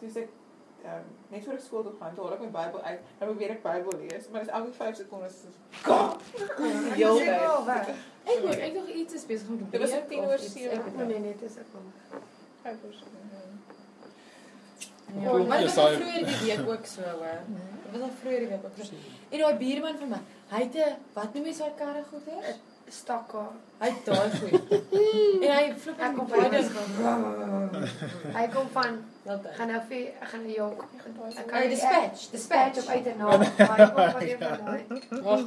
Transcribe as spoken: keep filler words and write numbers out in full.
Toe ek um, net voor ek skool toe gaan, toe haal ek my Bybel uit, dan probeer ek Bybel lees, maar dis elke vyf sekondes is Heel tyd. Ek moet ek nog iets is besig om te Dit was werk, tien of oor iets, sewe. ek weet Nee, nie. nee, dit is ek wel. vyf oor sewe. Ja, Cool, maar dit jy was al sal- vroeër die week ook so, hoor. Dit was al vroeër die week ook so. En daai buurman van my, hy het 'n wat noem jy sy karre goed hè? Stakker. Hy het daai goed. En hy flip Ek en kom baie van ding. Hy kom van Heeltyd. gaan nou vir ek gaan nou jou ek Oh, dispatch, dispatch dispatch. op uit en na. Maar hy kom van een van daai. Wag,